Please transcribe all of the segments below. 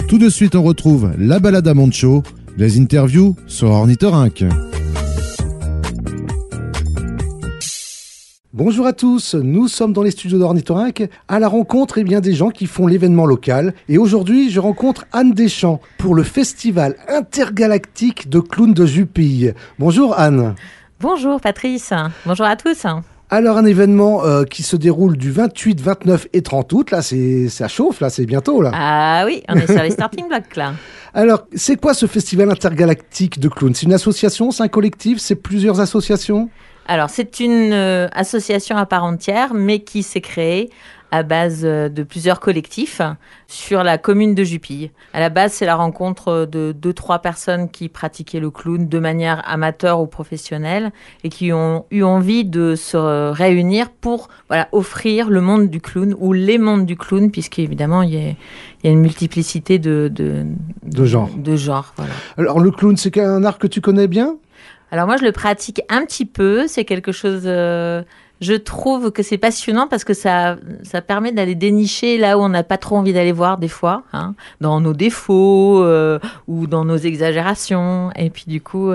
Tout de suite, on retrouve la balade à Moncho, les interviews sur Ornithorynque. Bonjour à tous, nous sommes dans les studios d'Ornithorynque à la rencontre des gens qui font l'événement local. Et aujourd'hui, je rencontre Anne Deschamps pour le festival intergalactique de clowns de Jupille. Bonjour Anne. Bonjour Patrice, bonjour à tous. Alors un événement qui se déroule du 28, 29 et 30 août, là ça chauffe, là c'est bientôt là. Ah oui, on est sur les starting blocks là. Alors c'est quoi ce festival intergalactique de clowns? C'est une association, c'est un collectif, c'est plusieurs associations? Alors c'est une association à part entière mais qui s'est créée à base de plusieurs collectifs sur la commune de Jupille. À la base, c'est la rencontre de 2-3 personnes qui pratiquaient le clown de manière amateur ou professionnelle et qui ont eu envie de se réunir pour offrir le monde du clown ou les mondes du clown, puisqu'évidemment, il y a une multiplicité de genres. Voilà. Alors, le clown, c'est un art que tu connais bien ? Alors moi, je le pratique un petit peu. C'est quelque chose... Je trouve que c'est passionnant parce que ça permet d'aller dénicher là où on n'a pas trop envie d'aller voir des fois, dans nos défauts ou dans nos exagérations. Et puis du coup,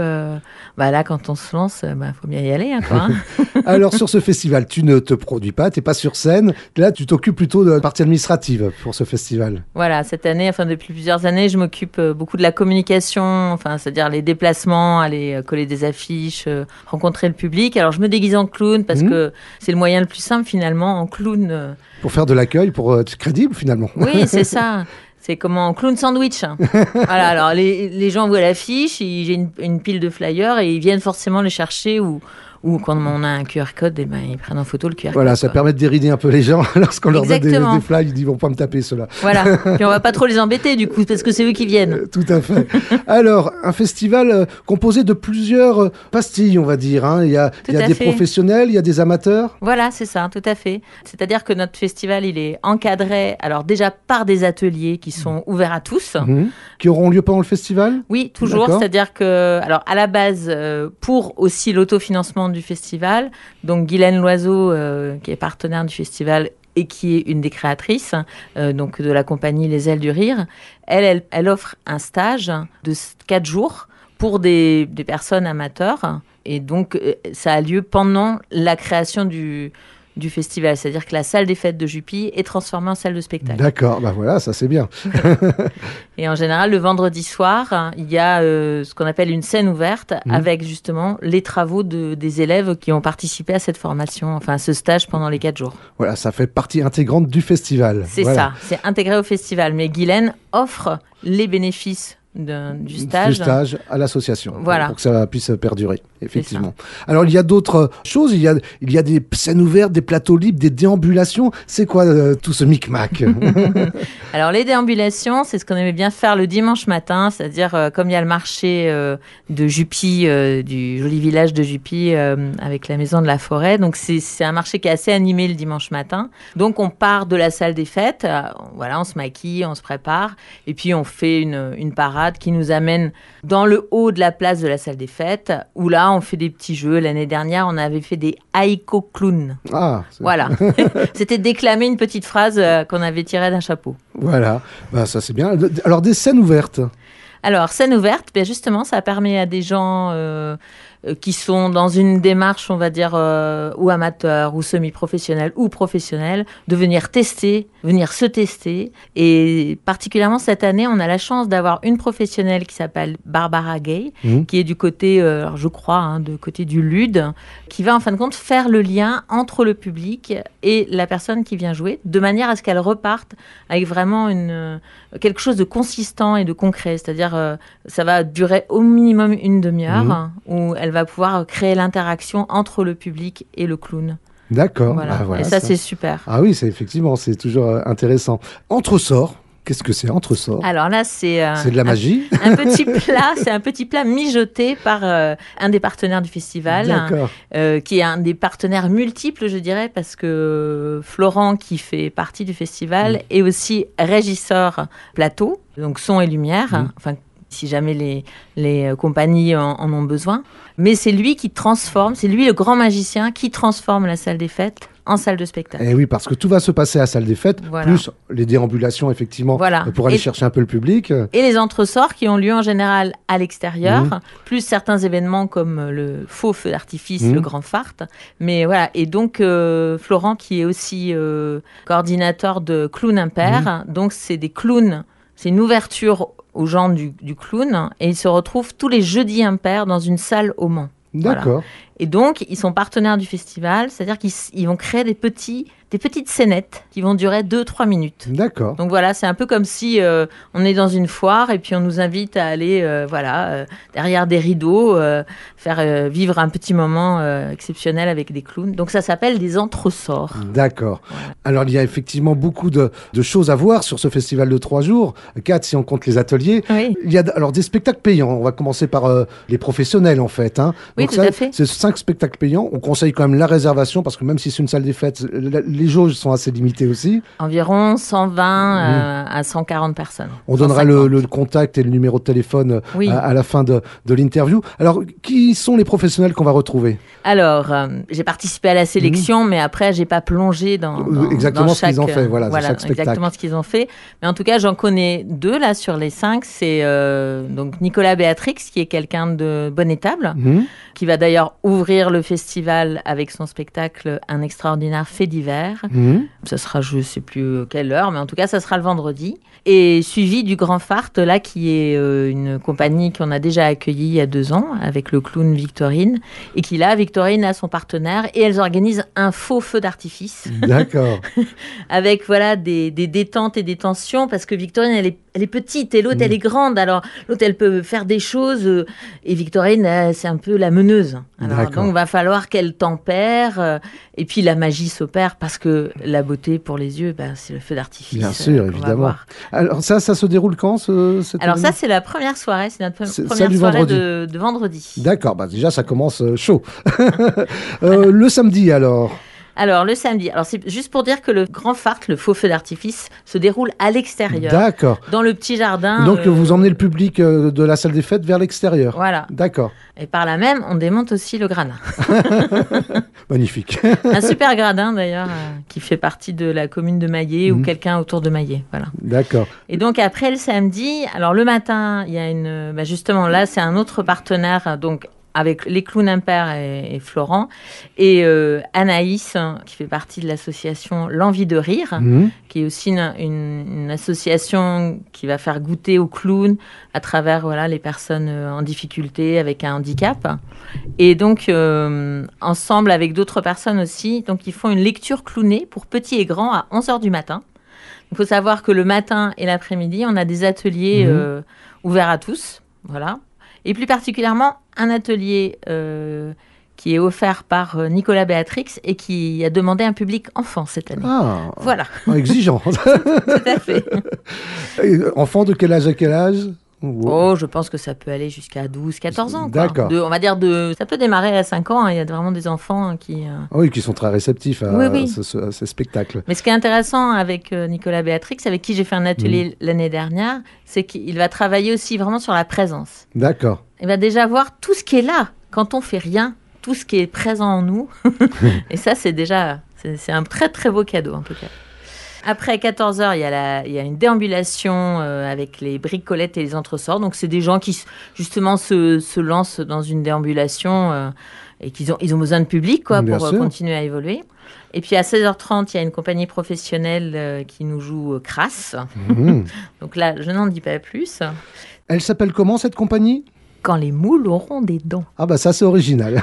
là, quand on se lance, faut bien y aller. Alors sur ce festival, tu ne te produis pas, tu n'es pas sur scène. Là, tu t'occupes plutôt de la partie administrative pour ce festival. Voilà, cette année, depuis plusieurs années, je m'occupe beaucoup de la communication, c'est-à-dire les déplacements, aller coller des affiches, rencontrer le public. Alors je me déguise en clown parce que c'est le moyen le plus simple finalement en clown. Pour faire de l'accueil, pour être crédible finalement. Oui, c'est ça. C'est comme en clown sandwich. Voilà, alors les gens voient l'affiche, j'ai une pile de flyers et ils viennent forcément les chercher ou quand on a un QR code, ils prennent en photo le QR code. Voilà, ça permet de dérider un peu les gens lorsqu'on leur donne des flyers, ils disent ils vont pas me taper ceux-là. Voilà, puis on va pas trop les embêter du coup, parce que c'est eux qui viennent. Tout à fait. Alors, un festival composé de plusieurs pastilles, on va dire. Il y a des professionnels, il y a des amateurs. Voilà, c'est ça, tout à fait. C'est-à-dire que notre festival, il est encadré, alors déjà par des ateliers qui sont ouverts à tous. Qui auront lieu pendant le festival ? Oui, toujours. D'accord. C'est-à-dire que, alors à la base, pour aussi l'autofinancement du festival, donc Guylaine Loiseau, qui est partenaire du festival et qui est une des créatrices donc de la compagnie Les Ailes du Rire, elle offre un stage de 4 jours pour des personnes amateurs. Et donc, ça a lieu pendant la création du festival. C'est-à-dire que la salle des fêtes de Jupille est transformée en salle de spectacle. D'accord, voilà, ça c'est bien. Et en général, le vendredi soir, il y a ce qu'on appelle une scène ouverte avec justement les travaux des élèves qui ont participé à cette formation, à ce stage pendant les 4 jours. Voilà, ça fait partie intégrante du festival. C'est ça, c'est intégré au festival. Mais Guylaine offre les bénéfices du stage à l'association, voilà, pour que ça puisse perdurer, effectivement. Alors il y a d'autres choses, il y a des scènes ouvertes, des plateaux libres, des déambulations. C'est quoi tout ce micmac? Alors les déambulations, c'est ce qu'on aimait bien faire le dimanche matin, c'est-à-dire comme il y a le marché de Jupille, du joli village de Jupille avec la maison de la forêt, donc c'est un marché qui est assez animé le dimanche matin. Donc on part de la salle des fêtes, on se maquille, on se prépare et puis on fait une parade qui nous amène dans le haut de la place de la salle des fêtes, où là, on fait des petits jeux. L'année dernière, on avait fait des haïko clowns. Voilà. C'était déclamer une petite phrase qu'on avait tirée d'un chapeau. Voilà. Ça, c'est bien. Alors, des scènes ouvertes. Alors, scène ouverte, justement, ça permet à des gens qui sont dans une démarche, on va dire, ou amateur, ou semi-professionnel, ou professionnel, de venir se tester. Et particulièrement cette année, on a la chance d'avoir une professionnelle qui s'appelle Barbara Gay, qui est du côté, je crois, du côté du LUD, qui va en fin de compte faire le lien entre le public et la personne qui vient jouer, de manière à ce qu'elle reparte avec vraiment quelque chose de consistant et de concret. C'est-à-dire, ça va durer au minimum une demi-heure, où elle va pouvoir créer l'interaction entre le public et le clown. D'accord. Voilà. Et ça, c'est super. Ah oui, c'est toujours intéressant. Entresort. Qu'est-ce que c'est Entresort? Alors là, c'est de la magie. Un petit plat, c'est un petit plat mijoté par un des partenaires du festival, qui est un des partenaires multiples, je dirais, parce que Florent, qui fait partie du festival, est aussi régisseur plateau, donc son et lumière, si jamais les compagnies en ont besoin. Mais c'est lui qui transforme, c'est lui le grand magicien qui transforme la salle des fêtes en salle de spectacle. Et oui, parce que tout va se passer à la salle des fêtes, Voilà. plus les déambulations, effectivement, Voilà. pour aller chercher un peu le public. Et les entresorts qui ont lieu en général à l'extérieur, plus certains événements comme le faux feu d'artifice, le Grand Fart. Mais voilà. Et donc, Florent, qui est aussi coordinateur de Clown Impair, donc c'est des clowns, c'est une ouverture aux gens du clown, et ils se retrouvent tous les jeudis impairs dans une salle au Mans. D'accord. Voilà. Et donc, ils sont partenaires du festival, c'est-à-dire qu'ils vont créer des petites scénettes qui vont durer 2-3 minutes. D'accord. Donc voilà, c'est un peu comme si on est dans une foire et puis on nous invite à aller derrière des rideaux, faire vivre un petit moment exceptionnel avec des clowns. Donc ça s'appelle des entresorts. D'accord. Voilà. Alors, il y a effectivement beaucoup de choses à voir sur ce festival de 3 jours. 4 si on compte les ateliers. Oui. Il y a alors des spectacles payants. On va commencer par les professionnels, en fait. Hein. Oui, Donc tout à fait. C'est 5 spectacles payants. On conseille quand même la réservation parce que même si c'est une salle des fêtes, les jauges sont assez limitées aussi. Environ 120 à 140 personnes. On donnera 150. le contact et le numéro de téléphone Oui. à la fin de l'interview. Alors, qui sont les professionnels qu'on va retrouver? Alors, j'ai participé à la sélection, mais après, j'ai pas plongé dans exactement dans ce qu'ils chaque, ont fait, voilà, chaque spectacle. exactement ce qu'ils ont fait. Mais en tout cas, j'en connais 2 là sur les 5. C'est donc Nicolas Béatrix, qui est quelqu'un de bonne étable, qui va d'ailleurs ouvrir le festival avec son spectacle Un extraordinaire fait divers. Ça sera, je sais plus quelle heure, mais en tout cas, ça sera le vendredi. Et suivi du Grand Fart, là, qui est une compagnie qu'on a déjà accueillie il y a 2 ans, avec le clown Victorine, et qui là, Victorine a son partenaire, et elles organisent un faux feu d'artifice. D'accord. Avec, voilà, des détentes et des tensions, parce que Victorine, elle est petite, et l'autre, elle est grande. Alors, l'autre, elle peut faire des choses, et Victorine, c'est un peu la meneuse. Alors, donc, il va falloir qu'elle tempère, et puis la magie s'opère, parce que la beauté pour les yeux, c'est le feu d'artifice. Bien sûr, évidemment. Alors ça se déroule quand Alors ça, c'est la première soirée, c'est notre première soirée de vendredi. D'accord, déjà ça commence chaud. Le samedi alors? Alors, le samedi, c'est juste pour dire que le Grand Fart, le faux feu d'artifice, se déroule à l'extérieur. D'accord. Dans le petit jardin. Donc, vous emmenez le public de la salle des fêtes vers l'extérieur. Voilà. D'accord. Et par là même, on démonte aussi le gradin. Magnifique. Un super gradin, d'ailleurs, qui fait partie de la commune de Maillé ou quelqu'un autour de Maillé. Voilà. D'accord. Et donc, après le samedi, alors le matin, il y a justement, là, c'est un autre partenaire, donc, avec les clowns impairs et Florent, et Anaïs, qui fait partie de l'association L'Envie de Rire, qui est aussi une association qui va faire goûter aux clowns à travers les personnes en difficulté avec un handicap. Et donc, ensemble avec d'autres personnes aussi, donc ils font une lecture clownée pour petits et grands à 11h du matin. Il faut savoir que le matin et l'après-midi, on a des ateliers ouverts à tous, voilà. Et plus particulièrement, un atelier qui est offert par Nicolas Béatrix et qui a demandé un public enfant cette année. Ah, voilà. Exigeant. Tout à fait. Enfant de quel âge à quel âge? Oh, je pense que ça peut aller jusqu'à 12-14 ans. D'accord. On va dire ça peut démarrer à 5 ans. Il y a vraiment des enfants qui... Oui, qui sont très réceptifs à ces spectacles. Mais ce qui est intéressant avec Nicolas Béatrix, avec qui j'ai fait un atelier l'année dernière, c'est qu'il va travailler aussi vraiment sur la présence. D'accord. Il va déjà voir tout ce qui est là, quand on fait rien, tout ce qui est présent en nous. Et ça, c'est un très très beau cadeau en tout cas. Après 14h, il y a une déambulation avec les bricolettes et les entresorts. Donc, c'est des gens qui, justement, se lancent dans une déambulation et ils ont besoin de public pour continuer à évoluer. Et puis, à 16h30, il y a une compagnie professionnelle qui nous joue Crasse. Donc là, je n'en dis pas plus. Elle s'appelle comment, cette compagnie ? Quand les moules auront des dents. Ah ça c'est original.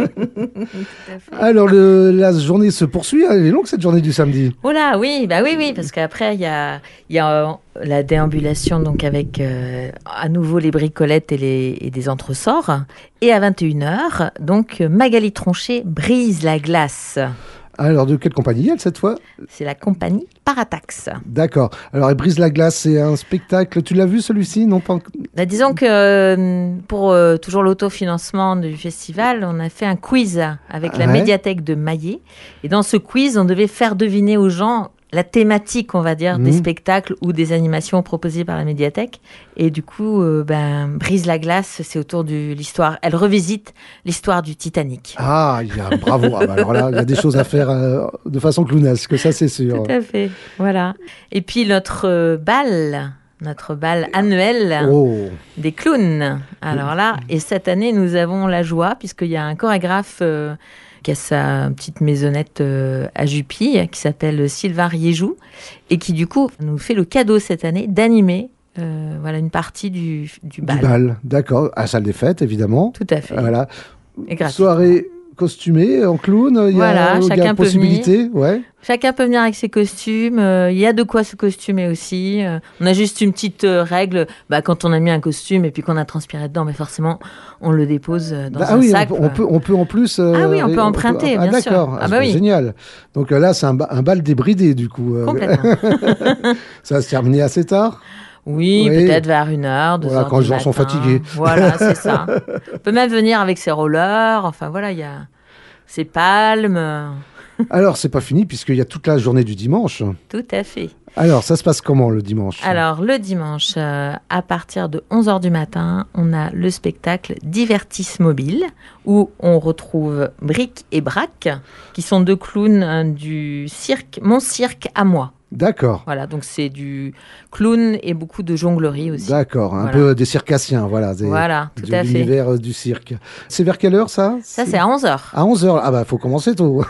Alors la journée se poursuit, elle est longue cette journée du samedi. Oh là, oui, parce qu'après il y a la déambulation donc avec à nouveau les bricolettes et des entresorts. Et à 21h, donc Magali Tronchet brise la glace. Alors, de quelle compagnie elle, cette fois ? C'est la compagnie Paratax. D'accord. Alors, elle brise la glace, c'est un spectacle. Tu l'as vu, celui-ci ? Non, pas... Disons que pour toujours l'autofinancement du festival, on a fait un quiz avec la médiathèque de Maillé. Et dans ce quiz, on devait faire deviner aux gens la thématique, on va dire, des spectacles ou des animations proposées par la médiathèque. Et du coup, Brise la glace, c'est autour de l'histoire. Elle revisite l'histoire du Titanic. Ah, bravo. Ah, bah, alors là, il y a des choses à faire de façon clownesque, ça c'est sûr. Tout à fait, voilà. Et puis notre bal annuel des clowns. Alors là, et cette année, nous avons la joie, puisqu'il y a un chorégraphe qui a sa petite maisonnette à Jupille, qui s'appelle Sylvain Riéjou, et qui du coup nous fait le cadeau cette année d'animer une partie du bal. Du bal, d'accord. À la salle des fêtes, évidemment. Tout à fait. Voilà. Et gratuit. Soirée costumée en clown, il y a chacun peut possibilité. venir. Ouais. Chacun peut venir avec ses costumes. Il y a de quoi se costumer aussi. On a juste une petite règle. Quand on a mis un costume et puis qu'on a transpiré dedans, mais forcément, on le dépose dans un sac. On peut en plus. On peut emprunter, bien sûr. D'accord. Oui. Génial. Donc là, c'est un bal débridé, du coup. Complètement. Ça va se terminer assez tard. Oui, peut-être vers 1h, 2h. Voilà, quand les gens sont fatigués. Voilà, c'est ça. On peut même venir avec ses rollers. Enfin, voilà, il y a ses palmes. Alors, c'est pas fini, puisqu'il y a toute la journée du dimanche. Tout à fait. Alors, ça se passe comment le dimanche ? Alors, le dimanche, à partir de 11h du matin, on a le spectacle Divertis Mobile, où on retrouve Bric et Brac, qui sont 2 clowns du cirque, Mon Cirque à moi. D'accord. Voilà, donc c'est du clown et beaucoup de jonglerie aussi. D'accord, un peu des circassiens, voilà. Voilà, tout à fait. L'univers du cirque. C'est vers quelle heure, ça ? Ça, c'est à 11h. À 11h, ah bah, faut commencer tôt.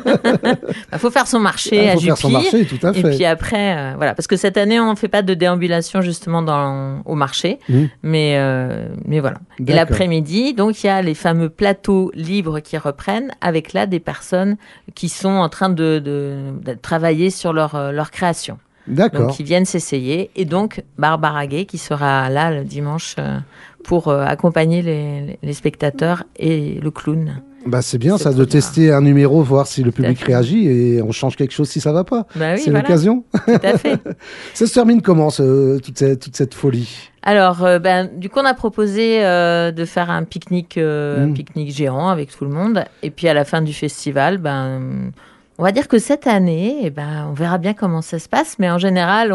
Faut faire son marché à Jupille. Faut faire son marché, tout à fait. Et puis après, voilà, parce que cette année, on ne fait pas de déambulation justement au marché, mais voilà. D'accord. Et l'après-midi, donc, il y a les fameux plateaux libres qui reprennent, avec là des personnes qui sont en train de travailler sur leur création. D'accord. Donc, ils viennent s'essayer. Et donc, Barbara Gay, qui sera là le dimanche pour accompagner les spectateurs et le clown. Bah, c'est bien ça, de tester un numéro, voir si le public réagit et on change quelque chose si ça va pas. Bah oui, c'est l'occasion. Tout à fait. Ça se termine comment, toute cette folie ? Alors, du coup, on a proposé de faire un pique-nique géant avec tout le monde. Et puis, à la fin du festival, on va dire que cette année, on verra bien comment ça se passe. Mais en général,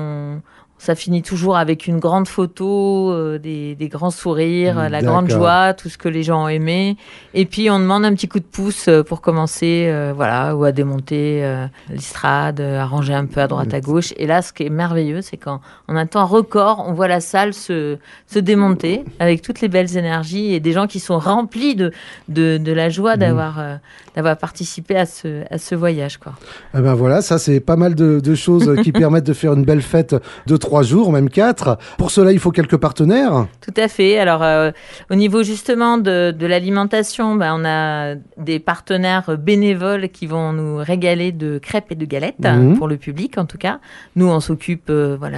ça finit toujours avec une grande photo, des grands sourires, la grande joie, tout ce que les gens ont aimé. Et puis, on demande un petit coup de pouce pour commencer, ou à démonter l'estrade, à ranger un peu à droite, à gauche. Et là, ce qui est merveilleux, c'est qu'en un temps record, on voit la salle se démonter avec toutes les belles énergies et des gens qui sont remplis de la joie d'avoir participé à ce voyage, quoi. Eh ben voilà, ça, c'est pas mal de choses qui permettent de faire une belle fête de 3 jours, même 4. Pour cela, il faut quelques partenaires. Tout à fait. Alors, au niveau justement de l'alimentation, on a des partenaires bénévoles qui vont nous régaler de crêpes et de galettes, pour le public en tout cas. Nous, on s'occupe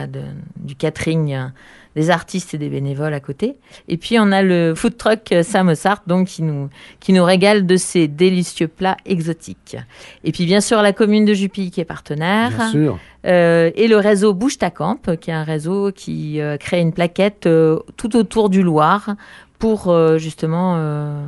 du catering des artistes et des bénévoles à côté. Et puis, on a le food truck Samosart, donc qui nous régale de ces délicieux plats exotiques. Et puis, bien sûr, la commune de Jupille qui est partenaire. Bien sûr. Et le réseau Bouge ta Camp, qui est un réseau qui crée une plaquette tout autour du Loir pour justement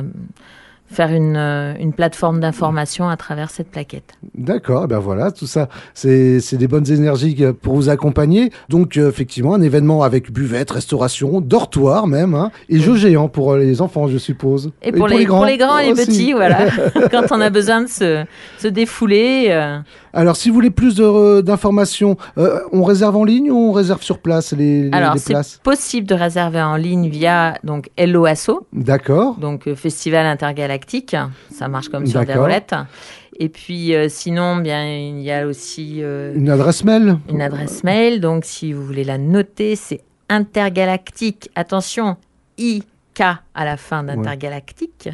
faire une plateforme d'information à travers cette plaquette. D'accord, ben voilà, tout ça, c'est des bonnes énergies pour vous accompagner. Donc, effectivement, un événement avec buvette, restauration, dortoir même, et jeux géants pour les enfants, je suppose. Et pour les grands et les petits, voilà. Quand on a besoin de se défouler. Alors, si vous voulez plus d'informations, on réserve en ligne ou on réserve sur place les places ? C'est possible de réserver en ligne via donc LOASO. D'accord. Donc Festival Intergalactique, ça marche comme sur des roulettes. Et puis sinon, il y a aussi une adresse mail. Une adresse mail. Donc si vous voulez la noter, c'est intergalactique. Attention, IK à la fin d'intergalactique.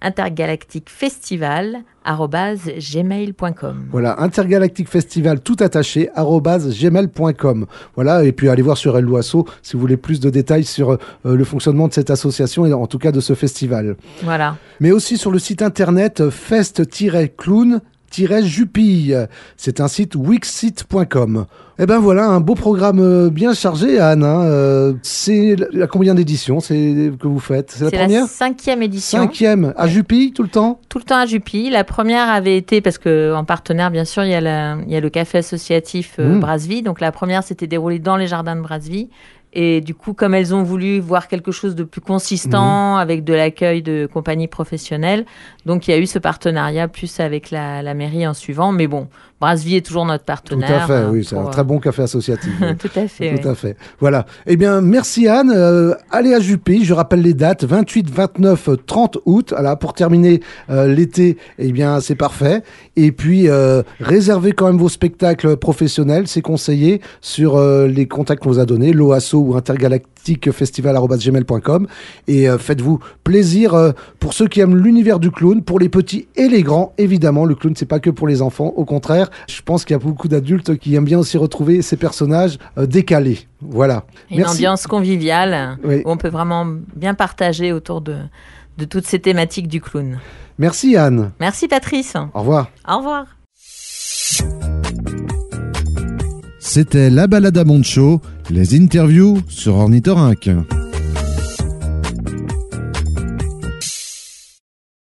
intergalacticfestival@gmail.com. Voilà, intergalacticfestival tout attaché @gmail.com. Voilà, et puis allez voir sur LOASO si vous voulez plus de détails sur le fonctionnement de cette association et en tout cas de ce festival. Voilà. Mais aussi sur le site internet fest-clown Jupille. C'est un site wixsite.com. Eh ben voilà, un beau programme bien chargé, Anne. C'est la combien d'éditions que vous faites? C'est la première? C'est la 5e édition. 5e, à Jupille, tout le temps? Tout le temps à Jupille. La première avait été, parce qu'en partenaire, bien sûr, il y a le café associatif Brasvie. Donc la première s'était déroulée dans les jardins de Brasvie. Et du coup, comme elles ont voulu voir quelque chose de plus consistant, avec de l'accueil de compagnies professionnelles, donc il y a eu ce partenariat plus avec la mairie en suivant. Mais bon, Brasvie est toujours notre partenaire. Tout à fait, oui, c'est un très bon café associatif. Tout à fait. Tout à fait. Voilà. Eh bien, merci Anne. Allez à Jupille, je rappelle les dates, 28, 29, 30 août. Voilà, pour terminer l'été, eh bien, c'est parfait. Et puis, réservez quand même vos spectacles professionnels, c'est conseillé, sur les contacts qu'on vous a donnés, l'OASO ou intergalacticfestival@gmail.com. Et faites-vous plaisir pour ceux qui aiment l'univers du clown, pour les petits et les grands. Évidemment, le clown, c'est pas que pour les enfants. Au contraire, je pense qu'il y a beaucoup d'adultes qui aiment bien aussi retrouver ces personnages décalés. Voilà. Une ambiance conviviale, oui, où on peut vraiment bien partager autour de toutes ces thématiques du clown. Merci Anne. Merci Patrice. Au revoir. Au revoir. C'était La Balade à Monte Show, les interviews sur Ornithorynque.